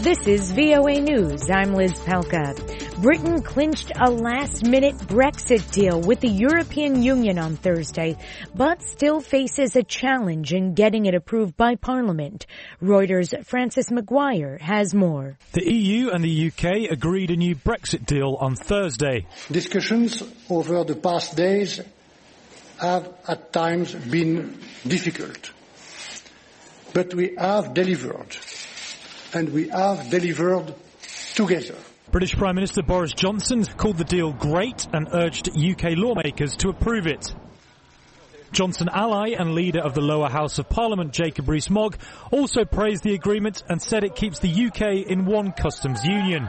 This is VOA News. I'm Liz Pelka. Britain clinched a last-minute Brexit deal with the European Union on Thursday, but still faces a challenge in getting it approved by Parliament. Reuters' Francis Maguire has more. The EU and the UK agreed a new Brexit deal on Thursday. Discussions over the past days have at times been difficult, but we have delivered. And we have delivered together. British Prime Minister Boris Johnson called the deal great and urged UK lawmakers to approve it. Johnson ally and leader of the lower house of Parliament, Jacob Rees-Mogg, also praised the agreement and said it keeps the UK in one customs union.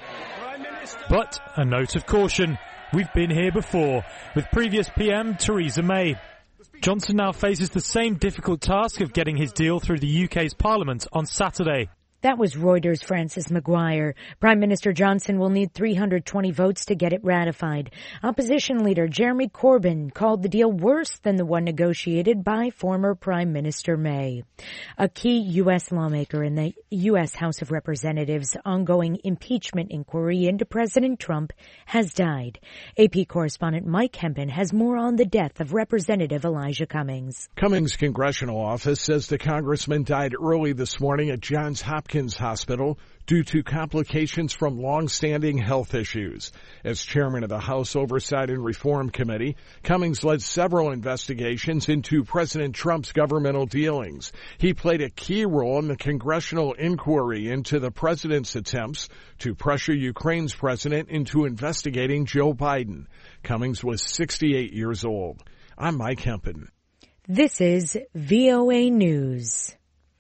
But a note of caution. We've been here before, with previous PM Theresa May. Johnson now faces the same difficult task of getting his deal through the UK's Parliament on Saturday. That was Reuters' Francis Maguire. Prime Minister Johnson will need 320 votes to get it ratified. Opposition leader Jeremy Corbyn called the deal worse than the one negotiated by former Prime Minister May. A key U.S. lawmaker in the U.S. House of Representatives' ongoing impeachment inquiry into President Trump has died. AP correspondent Mike Hempen has more on the death of Representative Elijah Cummings. Cummings' congressional office says the congressman died early this morning at Johns Hopkins Hospital due to complications from long-standing health issues. As chairman of the House Oversight and Reform Committee, Cummings led several investigations into President Trump's governmental dealings. He played a key role in the congressional inquiry into the president's attempts to pressure Ukraine's president into investigating Joe Biden. Cummings was 68 years old. I'm Mike Hempen. This is VOA News.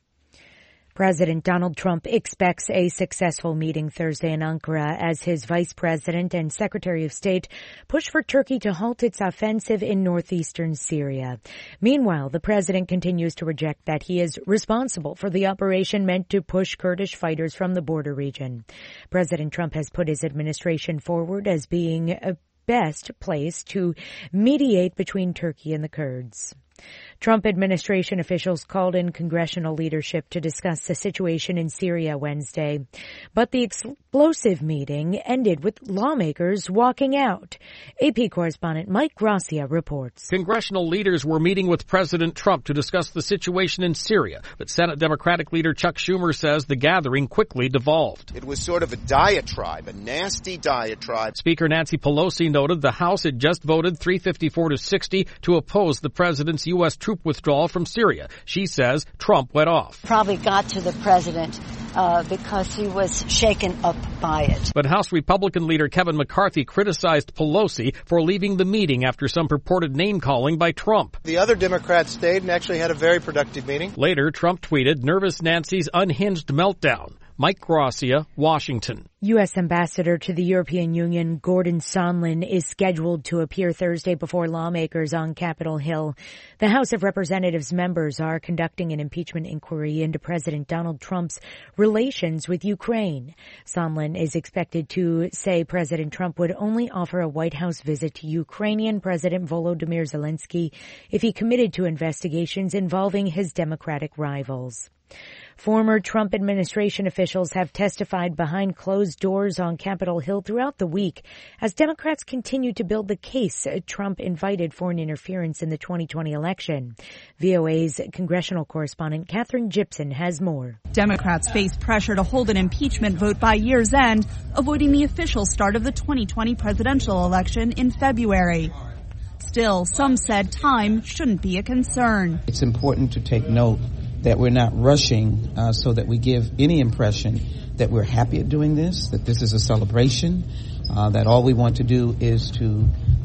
President Donald Trump expects a successful meeting Thursday in Ankara as his vice president and secretary of state push for Turkey to halt its offensive in northeastern Syria. Meanwhile, the president continues to reject that he is responsible for the operation meant to push Kurdish fighters from the border region. President Trump has put his administration forward as being a best place to mediate between Turkey and the Kurds. Trump administration officials called in congressional leadership to discuss the situation in Syria Wednesday. But the explosive meeting ended with lawmakers walking out. AP correspondent Mike Gracia reports. Congressional leaders were meeting with President Trump to discuss the situation in Syria. But Senate Democratic leader Chuck Schumer says the gathering quickly devolved. It was sort of a diatribe, a nasty diatribe. Speaker Nancy Pelosi noted the House had just voted 354 to 60 to oppose the president's U.S. troop withdrawal from Syria. She says Trump went off. Probably got to the president because he was shaken up by it. But House Republican leader Kevin McCarthy criticized Pelosi for leaving the meeting after some purported name-calling by Trump. The other Democrats stayed and actually had a very productive meeting. Later, Trump tweeted, "Nervous Nancy's unhinged meltdown." Mike Gracia, Washington. U.S. Ambassador to the European Union Gordon Sondland is scheduled to appear Thursday before lawmakers on Capitol Hill. The House of Representatives members are conducting an impeachment inquiry into President Donald Trump's relations with Ukraine. Sondland is expected to say President Trump would only offer a White House visit to Ukrainian President Volodymyr Zelensky if he committed to investigations involving his Democratic rivals. Former Trump administration officials have testified behind closed doors on Capitol Hill throughout the week as Democrats continue to build the case Trump invited foreign interference in the 2020 election. VOA's congressional correspondent Catherine Gibson has more. Democrats face pressure to hold an impeachment vote by year's end, avoiding the official start of the 2020 presidential election in February. Still, some said time shouldn't be a concern. It's important to take note that we're not rushing so that we give any impression that we're happy at doing this, that this is a celebration, that all we want to do is to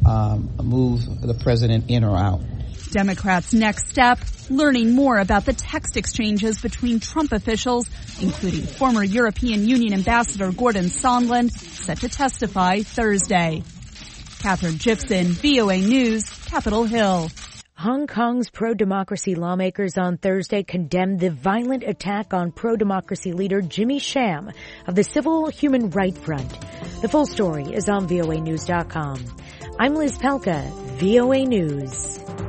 move the president in or out. Democrats' next step, learning more about the text exchanges between Trump officials, including former European Union Ambassador Gordon Sondland, set to testify Thursday. Catherine Gibson, VOA News, Capitol Hill. Hong Kong's pro-democracy lawmakers on Thursday condemned the violent attack on pro-democracy leader Jimmy Sham of the Civil Human Rights Front. The full story is on voanews.com. I'm Liz Pelka, VOA News.